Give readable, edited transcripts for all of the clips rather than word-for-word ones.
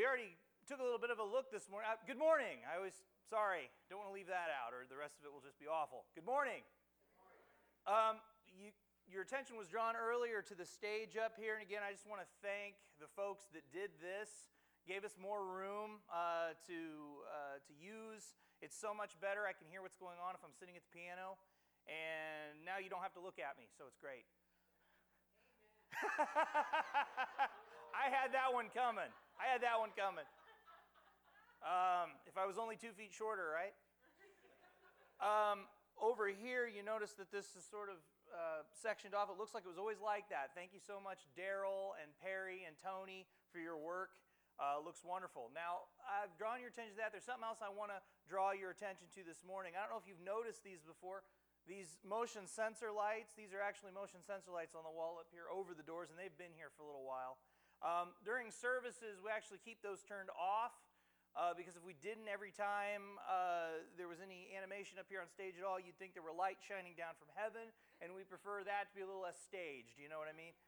already took a little bit of a look this morning. Good morning. Sorry, don't want to leave that out, or the rest of it will just be awful. Good morning. Good morning. Your attention was drawn earlier to the stage up here, and again, I just want to thank the folks that did this, gave us more room to use. It's so much better. I can hear what's going on if I'm sitting at the piano, and now you don't have to look at me, so it's great. I had that one coming. If I was only 2 feet shorter, right? Over here, you notice that this is sort of sectioned off. It looks like it was always like that. Thank you so much, Daryl and Perry and Tony, for your work. Looks wonderful. Now, I've drawn your attention to that. There's something else I want to draw your attention to this morning. I don't know if you've noticed these before. These motion sensor lights, these are actually motion sensor lights on the wall up here over the doors, and they've been here for a little while. During services, we actually keep those turned off. Because if we didn't every time there was any animation up here on stage at all, you'd think there were lights shining down from heaven, and we prefer that to be a little less staged, you know what I mean?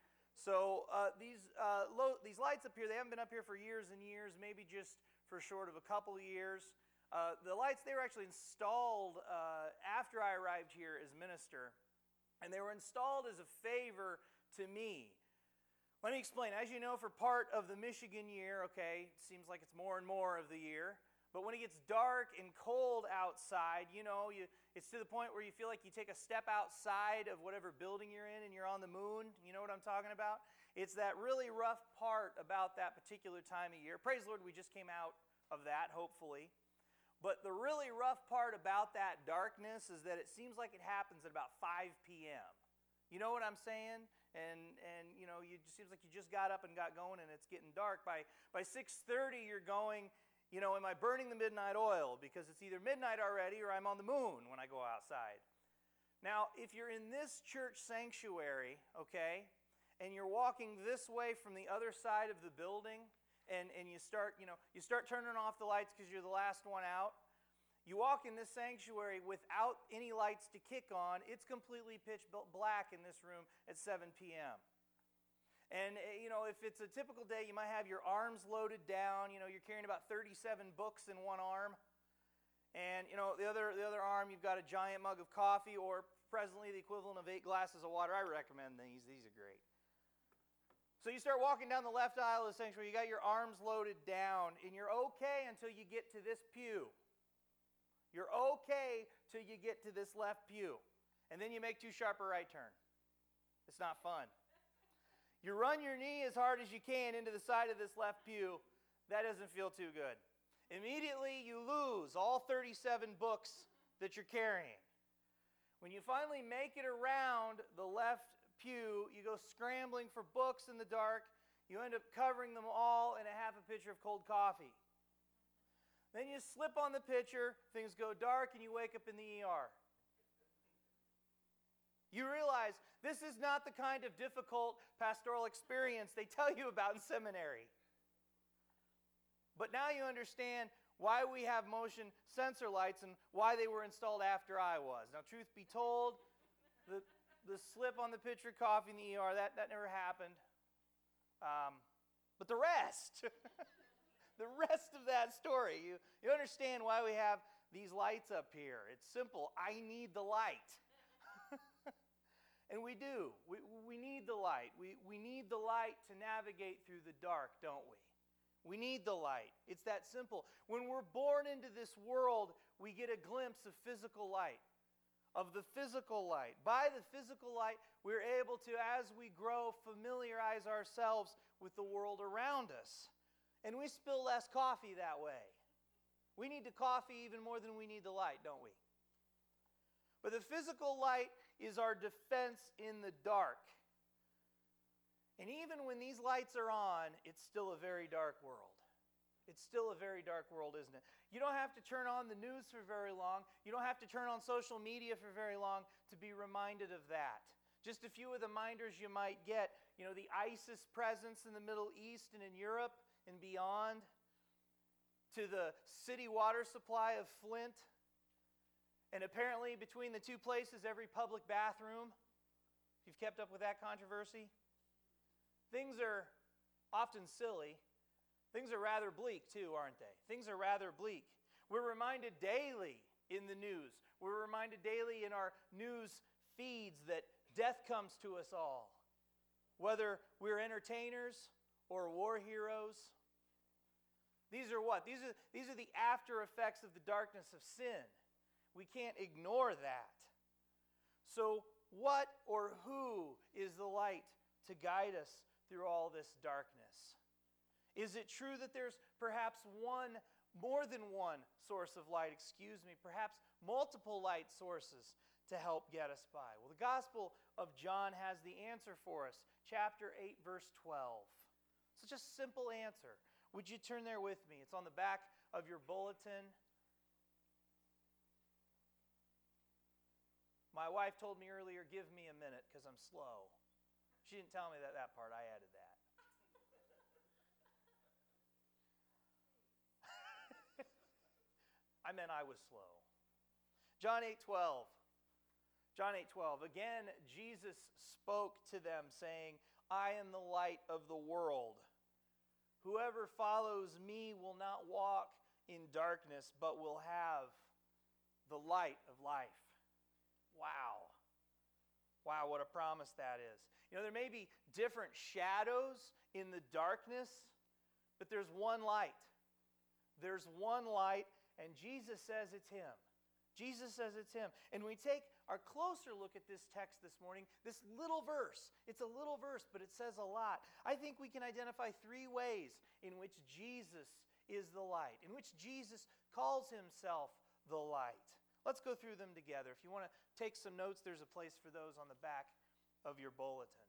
So these lights up here, they haven't been up here for years and years, maybe just for short of a couple of years. The lights, they were actually installed after I arrived here as minister, and they were installed as a favor to me. Let me explain. As you know, for part of the Michigan year, okay, it seems like it's more and more of the year, but when it gets dark and cold outside, you know, it's to the point where you feel like you take a step outside of whatever building you're in and you're on the moon. You know what I'm talking about? It's that really rough part about that particular time of year. Praise the Lord, we just came out of that, hopefully. But the really rough part about that darkness is that it seems like it happens at about 5 p.m. You know what I'm saying? And you know, it seems like you just got up and got going and it's getting dark. By 6:30 you're going, you know, am I burning the midnight oil? Because it's either midnight already or I'm on the moon when I go outside. Now, if you're in this church sanctuary, okay, and you're walking this way from the other side of the building, and you start turning off the lights because you're the last one out. You walk in this sanctuary without any lights to kick on. It's completely pitch black in this room at 7 p.m. And, you know, if it's a typical day, you might have your arms loaded down. You know, you're carrying about 37 books in one arm. And, you know, the other arm, you've got a giant mug of coffee or presently the equivalent of 8 glasses of water. I recommend these. These are great. So you start walking down the left aisle of the sanctuary. You got your arms loaded down, and you're okay until you get to this pew. You're okay till you get to this left pew. And then you make too sharp a right turn. It's not fun. You run your knee as hard as you can into the side of this left pew. That doesn't feel too good. Immediately you lose all 37 books that you're carrying. When you finally make it around the left pew, you go scrambling for books in the dark. You end up covering them all in a half a pitcher of cold coffee. Then you slip on the pitcher, things go dark, and you wake up in the ER. You realize this is not the kind of difficult pastoral experience they tell you about in seminary. But now you understand why we have motion sensor lights and why they were installed after I was. Now, truth be told, the slip on the pitcher of coffee in the ER, that never happened. But the rest... The rest of that story, you understand why we have these lights up here. It's simple. I need the light. And we do. We need the light. We need the light to navigate through the dark, don't we? We need the light. It's that simple. When we're born into this world, we get a glimpse of physical light, of the physical light. By the physical light, we're able to, as we grow, familiarize ourselves with the world around us. And we spill less coffee that way. We need the coffee even more than we need the light, don't we? But the physical light is our defense in the dark. And even when these lights are on, it's still a very dark world. It's still a very dark world, isn't it? You don't have to turn on the news for very long. You don't have to turn on social media for very long to be reminded of that. Just a few of the reminders you might get. You know, the ISIS presence in the Middle East and in Europe and beyond, to the city water supply of Flint, and apparently between the two places, every public bathroom, if you've kept up with that controversy. Things are often silly, Things are rather bleak too, aren't they? Things are rather bleak. We're reminded daily in the news. We're reminded daily in our news feeds that death comes to us all. Whether we're entertainers or war heroes. These are what? These are the after effects of the darkness of sin. We can't ignore that. So what or who is the light to guide us through all this darkness? Is it true that there's perhaps more than one source of light, perhaps multiple light sources to help get us by? Well, the Gospel of John has the answer for us. Chapter 8, verse 12. Such a simple answer. Would you turn there with me? It's on the back of your bulletin. My wife told me earlier, give me a minute because I'm slow. She didn't tell me that part. I added that. I meant I was slow. John 8:12. John 8:12. Again, Jesus spoke to them, saying, I am the light of the world. Whoever follows me will not walk in darkness, but will have the light of life. Wow. Wow, what a promise that is. You know, there may be different shadows in the darkness, but there's one light. There's one light, and Jesus says it's Him. Jesus says it's Him. And we take our closer look at this text this morning, this little verse. It's a little verse, but it says a lot. I think we can identify 3 ways in which Jesus is the light, in which Jesus calls Himself the light. Let's go through them together. If you want to take some notes, there's a place for those on the back of your bulletin.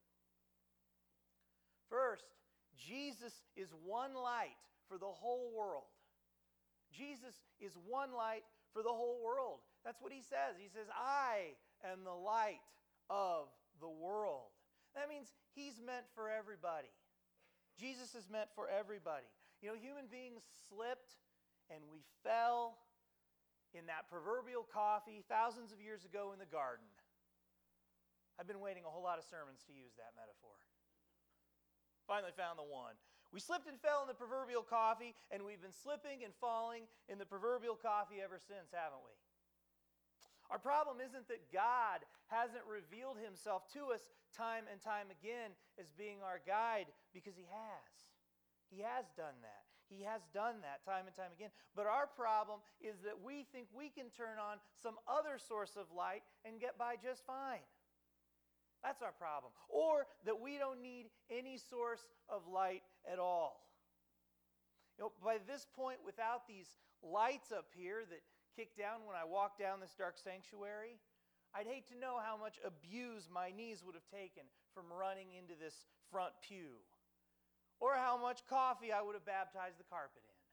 First, Jesus is one light for the whole world. Jesus is one light for the whole world. That's what He says. He says, I am the light of the world. That means He's meant for everybody. Jesus is meant for everybody. You know, human beings slipped and we fell in that proverbial coffee thousands of years ago in the garden. I've been waiting a whole lot of sermons to use that metaphor. Finally found the one. We slipped and fell in the proverbial coffee, and we've been slipping and falling in the proverbial coffee ever since, haven't we? Our problem isn't that God hasn't revealed Himself to us time and time again as being our guide, because He has. He has done that. He has done that time and time again. But our problem is that we think we can turn on some other source of light and get by just fine. That's our problem. Or that we don't need any source of light at all. You know, by this point, without these lights up here that kick down when I walk down this dark sanctuary, I'd hate to know how much abuse my knees would have taken from running into this front pew. Or how much coffee I would have baptized the carpet in.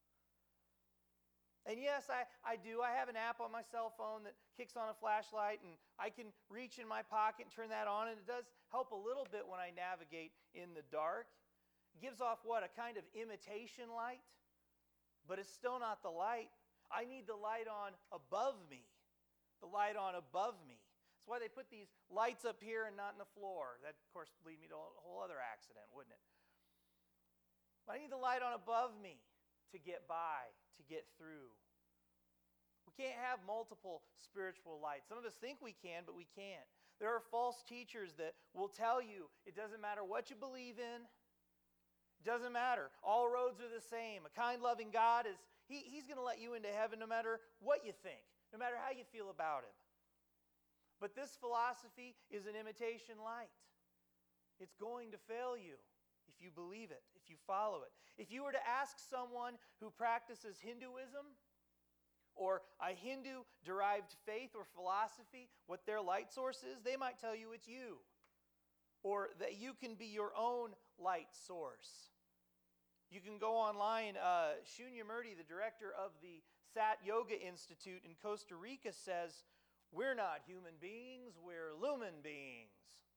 And yes, I do. I have an app on my cell phone that kicks on a flashlight, and I can reach in my pocket and turn that on, and it does help a little bit when I navigate in the dark. It gives off what? A kind of imitation light, but it's still not the light. I need the light on above me. The light on above me. That's why they put these lights up here and not in the floor. That, of course, would lead me to a whole other accident, wouldn't it? But I need the light on above me to get by, to get through. We can't have multiple spiritual lights. Some of us think we can, but we can't. There are false teachers that will tell you it doesn't matter what you believe in. It doesn't matter. All roads are the same. A kind, loving God, He's going to let you into heaven no matter what you think, no matter how you feel about Him. But this philosophy is an imitation light. It's going to fail you if you believe it, if you follow it. If you were to ask someone who practices Hinduism or a Hindu-derived faith or philosophy what their light source is, they might tell you it's you, or that you can be your own light source. You can go online. Shunya Murti, the director of the Sat Yoga Institute in Costa Rica, says, we're not human beings, we're lumen beings.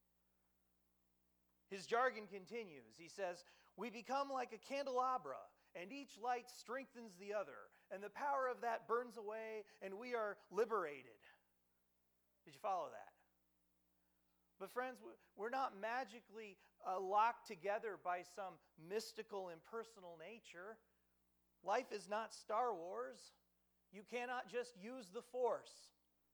His jargon continues. He says, we become like a candelabra, and each light strengthens the other, and the power of that burns away, and we are liberated. Did you follow that? But friends, we're not magically locked together by some mystical, impersonal nature. Life is not Star Wars. You cannot just use the Force.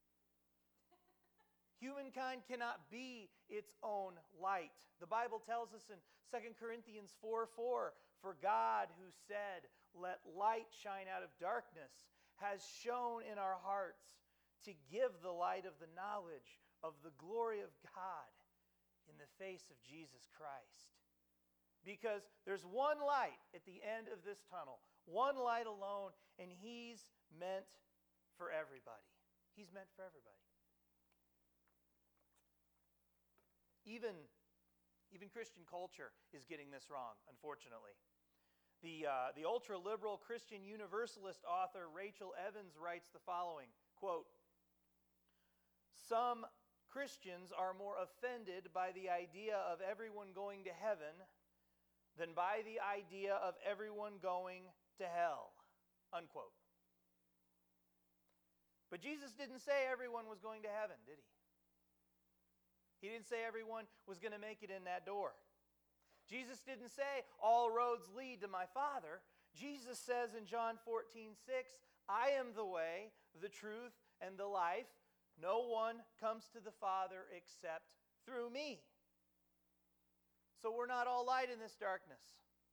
Humankind cannot be its own light. The Bible tells us in 2 Corinthians 4:4, "For God who said, 'Let light shine out of darkness,' has shone in our hearts to give the light of the knowledge of the glory of God in the face of Jesus Christ." Because there's one light at the end of this tunnel, one light alone, and He's meant for everybody. He's meant for everybody. Even Christian culture is getting this wrong, unfortunately. The ultra-liberal Christian Universalist author Rachel Evans writes the following, quote, "Some Christians are more offended by the idea of everyone going to heaven than by the idea of everyone going to hell," unquote. But Jesus didn't say everyone was going to heaven, did He? He didn't say everyone was going to make it in that door. Jesus didn't say all roads lead to my Father. Jesus says in John 14:6, "I am the way, the truth, and the life. No one comes to the Father except through me." So we're not all light in this darkness.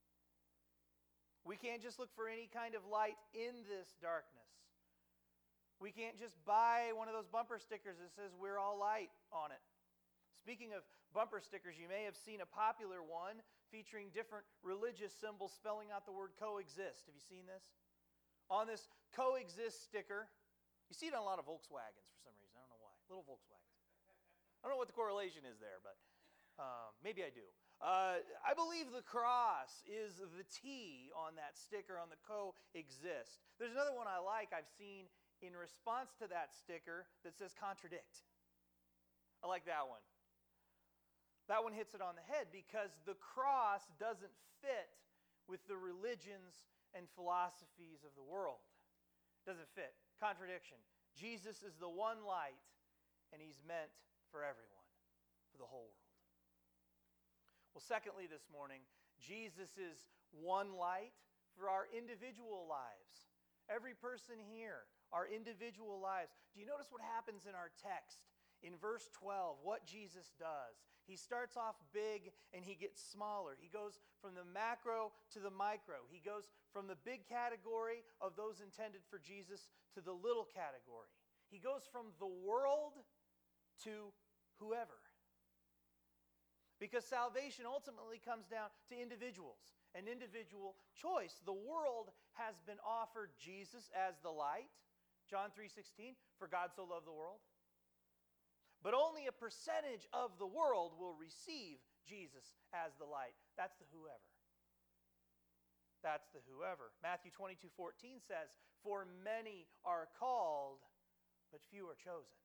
We can't just look for any kind of light in this darkness. We can't just buy one of those bumper stickers that says we're all light on it. Speaking of bumper stickers, you may have seen a popular one featuring different religious symbols spelling out the word coexist. Have you seen this? On this coexist sticker, you see it on a lot of Volkswagens for some reason. I don't know why. Little Volkswagens. I don't know what the correlation is there, but maybe I do. I believe the cross is the T on that sticker on the coexist. There's another one I like I've seen in response to that sticker that says contradict. I like that one. That one hits it on the head because the cross doesn't fit with the religions and philosophies of the world. It doesn't fit. Contradiction. Jesus is the one light, and He's meant for everyone, for the whole world. Well, secondly this morning, Jesus is one light for our individual lives. Every person here, our individual lives. Do you notice what happens in our text? In verse 12, what Jesus does. He starts off big and He gets smaller. He goes from the macro to the micro. He goes from the big category of those intended for Jesus to the little category. He goes from the world to whoever. Because salvation ultimately comes down to individuals, an individual choice. The world has been offered Jesus as the light. John 3:16, "For God so loved the world." But only a percentage of the world will receive Jesus as the light. That's the whoever. That's the whoever. Matthew 22:14 says, "For many are called, but few are chosen."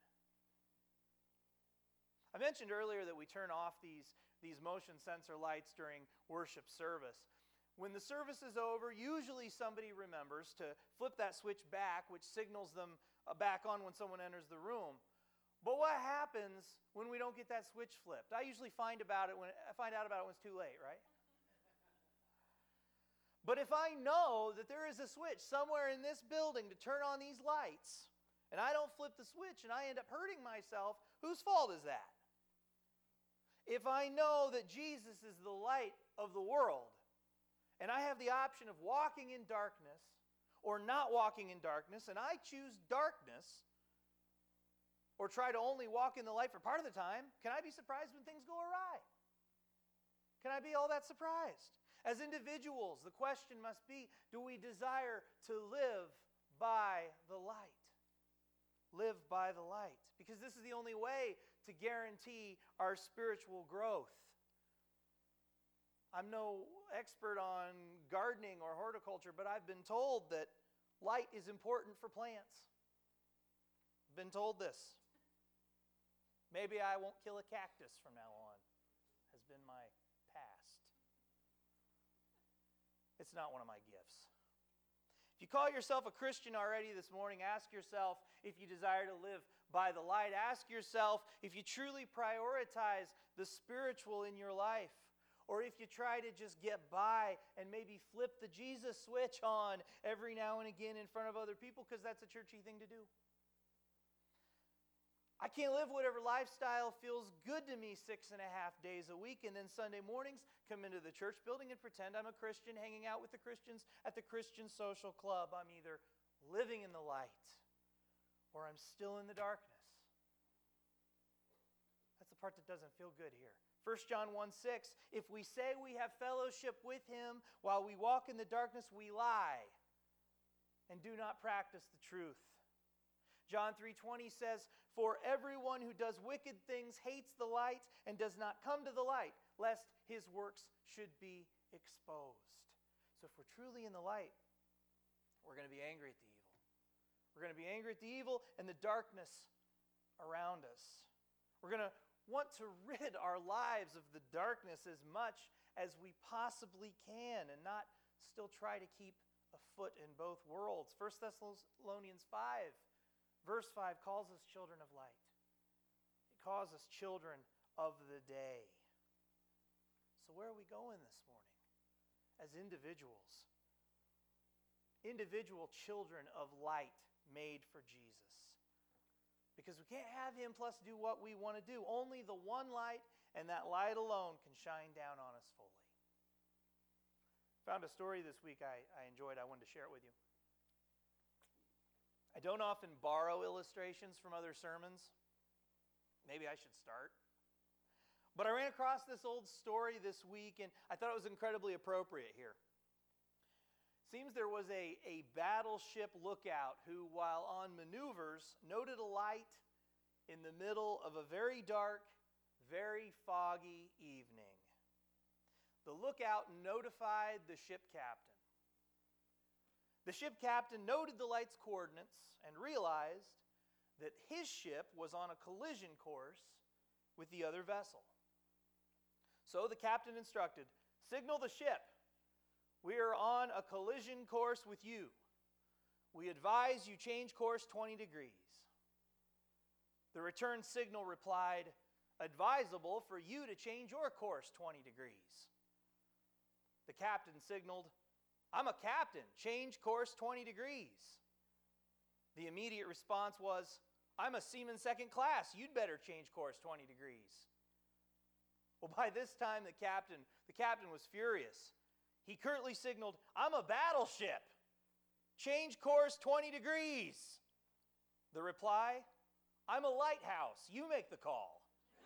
I mentioned earlier that we turn off these motion sensor lights during worship service. When the service is over, usually somebody remembers to flip that switch back, which signals them back on when someone enters the room. But what happens when we don't get that switch flipped? I usually find out about it when it's too late, right? But if I know that there is a switch somewhere in this building to turn on these lights, and I don't flip the switch and I end up hurting myself, whose fault is that? If I know that Jesus is the light of the world, and I have the option of walking in darkness or not walking in darkness, and I choose darkness, or try to only walk in the light for part of the time, can I be surprised when things go awry? Can I be all that surprised? As individuals, the question must be, do we desire to live by the light? Live by the light. Because this is the only way to guarantee our spiritual growth. I'm no expert on gardening or horticulture, but I've been told that light is important for plants. I've been told this. Maybe I won't kill a cactus from now on, has been my past. It's not one of my gifts. If you call yourself a Christian already this morning, ask yourself if you desire to live by the light. Ask yourself if you truly prioritize the spiritual in your life. or if you try to just get by and maybe flip the Jesus switch on every now and again in front of other people because that's a churchy thing to do. I can't live whatever lifestyle feels good to me 6.5 days a week and then Sunday mornings come into the church building and pretend I'm a Christian hanging out with the Christians at the Christian social club. I'm either living in the light or I'm still in the darkness. That's the part that doesn't feel good here. 1 John 1:6, if we say we have fellowship with him while we walk in the darkness, we lie and do not practice the truth. John 3:20 says, for everyone who does wicked things hates the light and does not come to the light, lest his works should be exposed. So if we're truly in the light, we're going to be angry at the evil. We're going to be angry at the evil and the darkness around us. We're going to want to rid our lives of the darkness as much as we possibly can and not still try to keep a foot in both worlds. 1 Thessalonians 5, verse 5 calls us children of light. It calls us children of the day. So where are we going this morning as individuals? Individual children of light made for Jesus. Because we can't have him plus do what we want to do. Only the one light and that light alone can shine down on us fully. Found a story this week I enjoyed. I wanted to share it with you. I don't often borrow illustrations from other sermons. Maybe I should start. But I ran across this old story this week and I thought it was incredibly appropriate here. Seems there was a battleship lookout who, while on maneuvers, noted a light in the middle of a very dark, very foggy evening. The lookout notified the ship captain. The ship captain noted the light's coordinates and realized that his ship was on a collision course with the other vessel. So the captain instructed, signal the ship. We are on a collision course with you. We advise you change course 20 degrees. The return signal replied, advisable for you to change your course 20 degrees. The captain signaled, I'm a captain, change course 20 degrees. The immediate response was, I'm a seaman second class, you'd better change course 20 degrees. Well, by this time the captain was furious. He curtly signaled, I'm a battleship. Change course 20 degrees. The reply, I'm a lighthouse. You make the call.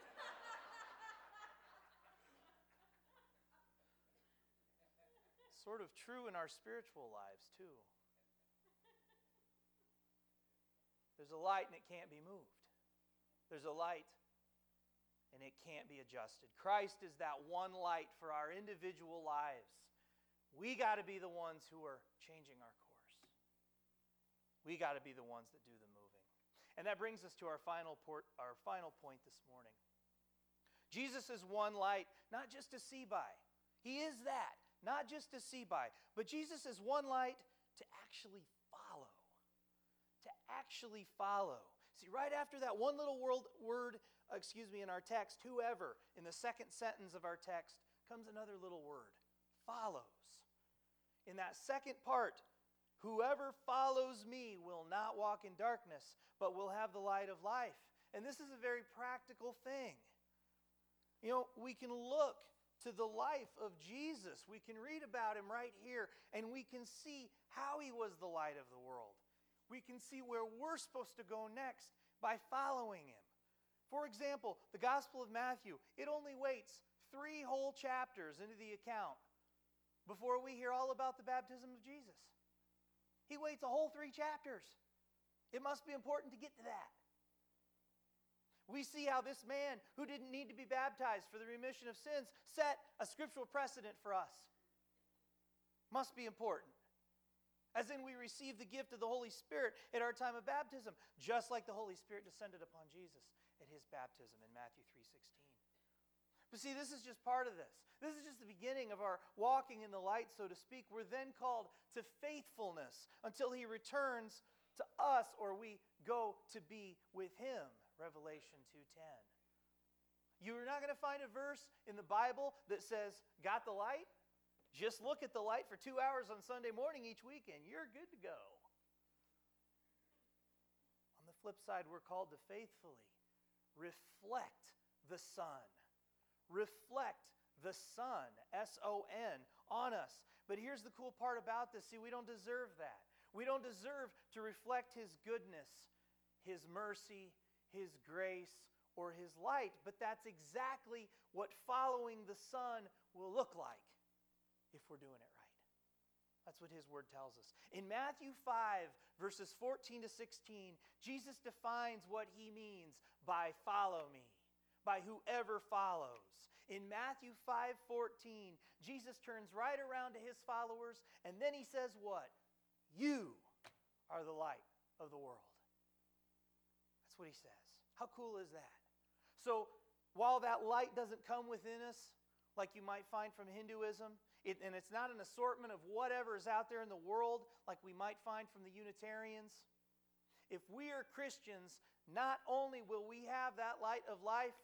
Sort of true in our spiritual lives, too. There's a light and it can't be moved. There's a light and it can't be adjusted. Christ is that one light for our individual lives. We got to be the ones who are changing our course. We got to be the ones that do the moving. And that brings us to our final point this morning. Jesus is one light, not just to see by. He is that, not just to see by. But Jesus is one light to actually follow. To actually follow. See, right after that one little word in our text, whoever, in the second sentence of our text, comes another little word, follows. In that second part, whoever follows me will not walk in darkness, but will have the light of life. And this is a very practical thing. You know, we can look to the life of Jesus. We can read about him right here, and we can see how he was the light of the world. We can see where we're supposed to go next by following him. For example, the Gospel of Matthew, it only waits 3 whole chapters into the account before we hear all about the baptism of Jesus. He waits a whole 3 chapters. It must be important to get to that. We see how this man who didn't need to be baptized for the remission of sins set a scriptural precedent for us. Must be important. As in, we receive the gift of the Holy Spirit at our time of baptism, just like the Holy Spirit descended upon Jesus at his baptism in Matthew 3:16. But see, this is just part of this. This is just the beginning of our walking in the light, so to speak. We're then called to faithfulness until he returns to us or we go to be with him. Revelation 2:10. You're not going to find a verse in the Bible that says, got the light? Just look at the light for 2 hours on Sunday morning each weekend. You're good to go. On the flip side, we're called to faithfully reflect the Son. Reflect the Son, S-O-N, on us. But here's the cool part about this. See, we don't deserve that. We don't deserve to reflect His goodness, His mercy, His grace, or His light. But that's exactly what following the Son will look like if we're doing it right. That's what His Word tells us. In Matthew 5, verses 14 to 16, Jesus defines what He means by follow me, by whoever follows. In Matthew 5:14, Jesus turns right around to His followers, and then He says what? You are the light of the world. That's what He says. How cool is that? So, while that light doesn't come within us, like you might find from Hinduism, and it's not an assortment of whatever is out there in the world, like we might find from the Unitarians, if we are Christians, not only will we have that light of life,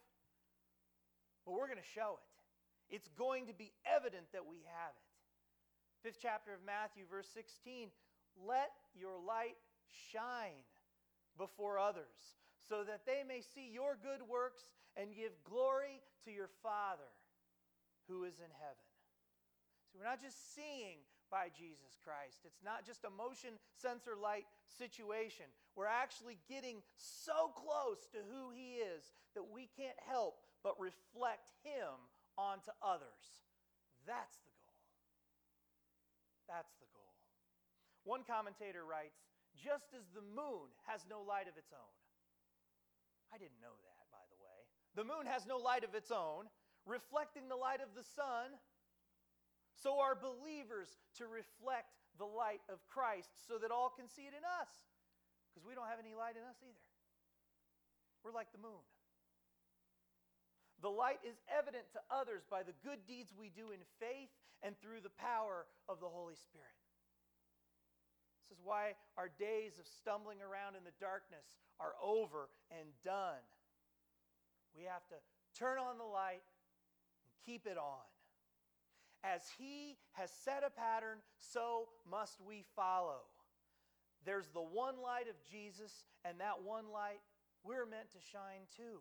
but we're going to show it. It's going to be evident that we have it. 5th chapter of Matthew, verse 16, let your light shine before others, so that they may see your good works and give glory to your Father who is in heaven. So we're not just seeing by Jesus Christ. It's not just a motion sensor light situation. We're actually getting so close to who He is that we can't help but reflect Him onto others. That's the goal. That's the goal. One commentator writes, just as the moon has no light of its own. I didn't know that, by the way. The moon has no light of its own, reflecting the light of the sun. So are believers to reflect the light of Christ so that all can see it in us. Because we don't have any light in us either. We're like the moon. The light is evident to others by the good deeds we do in faith and through the power of the Holy Spirit. This is why our days of stumbling around in the darkness are over and done. We have to turn on the light and keep it on. As He has set a pattern, so must we follow. There's the one light of Jesus, and that one light we're meant to shine too.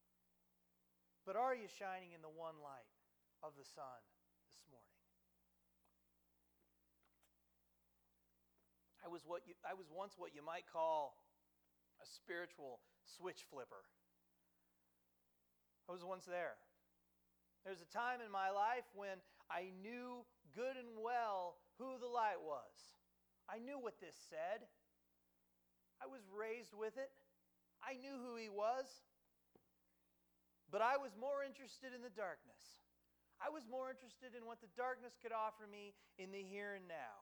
But are you shining in the one light of the sun this morning? I was once what you might call a spiritual switch flipper. I was once there. There's a time in my life when I knew good and well who the light was. I knew what this said. I was raised with it. I knew who He was. But I was more interested in the darkness. I was more interested in what the darkness could offer me in the here and now.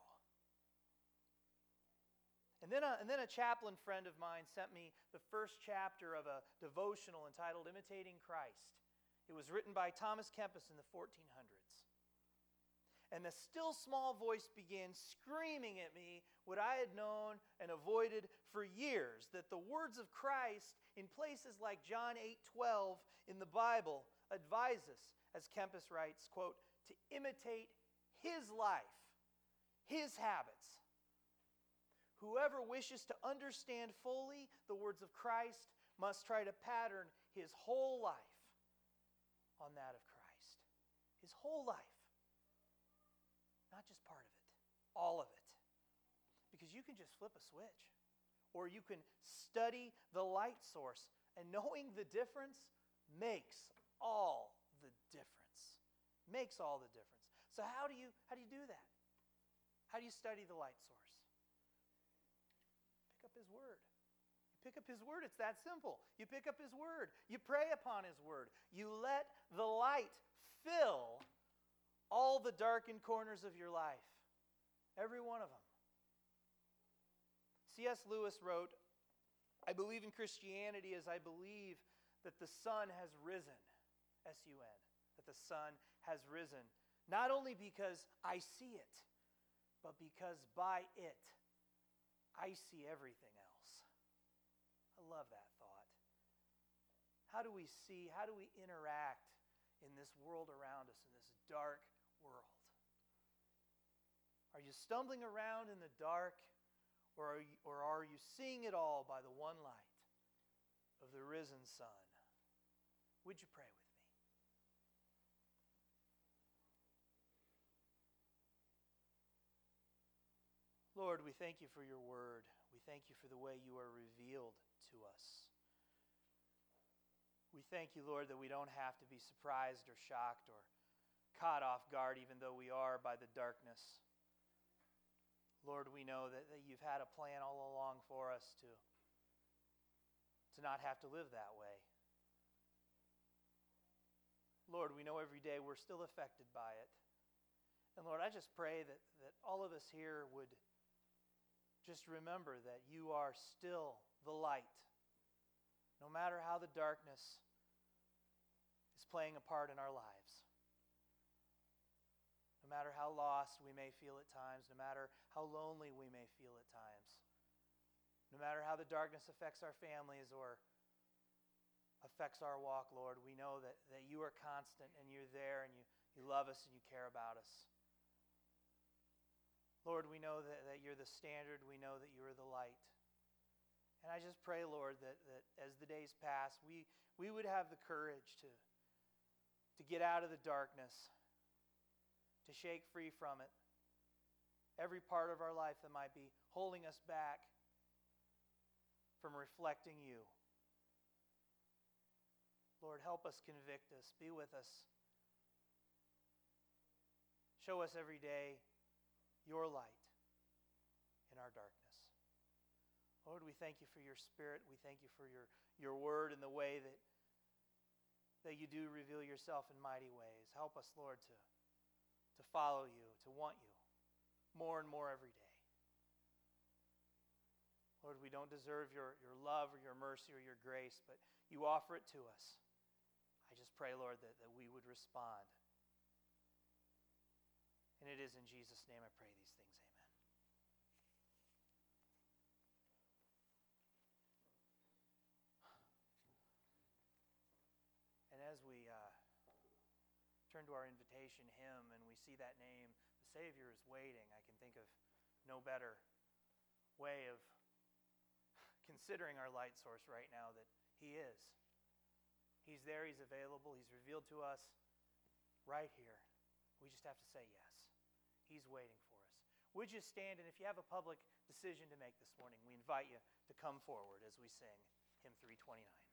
And then a chaplain friend of mine sent me the first chapter of a devotional entitled Imitating Christ. It was written by Thomas Kempis in the 1400s. And the still small voice began screaming at me what I had known and avoided for years, that the words of Christ in places like John 8:12 in the Bible advise us, as Kempis writes, quote, to imitate His life, His habits. Whoever wishes to understand fully the words of Christ must try to pattern his whole life on that of Christ. His whole life. Not just part of it, all of it. Because you can just flip a switch. Or you can study the light source. And knowing the difference makes all the difference. Makes all the difference. So how do you do that? How do you study the light source? Pick up His Word. You pick up His Word. It's that simple. You pick up His Word. You pray upon His Word. You let the light fill all the darkened corners of your life. Every one of them. C.S. Lewis wrote, I believe in Christianity as I believe that the sun has risen. S-U-N. That the sun has risen. Not only because I see it, but because by it, I see everything else. I love that thought. How do we see? How do we interact in this world around us, in this dark world? Are you stumbling around in the dark, or are you seeing it all by the one light of the risen Son? Would you pray with me? Lord, we thank you for your word. We thank you for the way you are revealed to us. We thank you, Lord, that we don't have to be surprised or shocked or caught off guard, even though we are, by the darkness. Lord, we know that you've had a plan all along for us to not have to live that way. Lord, we know every day we're still affected by it. And Lord, I just pray that all of us here would just remember that you are still the light. No matter how the darkness is playing a part in our lives. No matter how lost we may feel at times, no matter how lonely we may feel at times, no matter how the darkness affects our families or affects our walk, Lord, we know that you are constant and you're there and you love us and you care about us. Lord, we know that you're the standard. We know that you are the light. And I just pray, Lord, that as the days pass, we would have the courage to get out of the darkness, to shake free from it. Every part of our life that might be holding us back from reflecting you. Lord, help us, convict us, be with us. Show us every day your light in our darkness. Lord, we thank you for your Spirit. We thank you for your word and the way that you do reveal yourself in mighty ways. Help us, Lord, to follow you, to want you more and more every day. Lord, we don't deserve your love or your mercy or your grace, but you offer it to us. I just pray, Lord, that we would respond. And it is in Jesus' name I pray these things. Amen. And as we turn to our invitation hymn and we see that name, the Savior is waiting, I can think of no better way of considering our light source right now that he is. He's there, he's available, he's revealed to us right here. We just have to say yes. He's waiting for us. Would you stand, and if you have a public decision to make this morning, we invite you to come forward as we sing hymn 329.